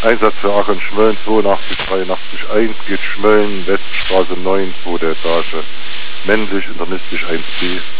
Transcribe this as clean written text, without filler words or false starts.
Einsatz für Aachen Schmölln 82 83 1 geht Schmölln, Weststraße 9, 2. Etage. Männlich, internistisch 1B.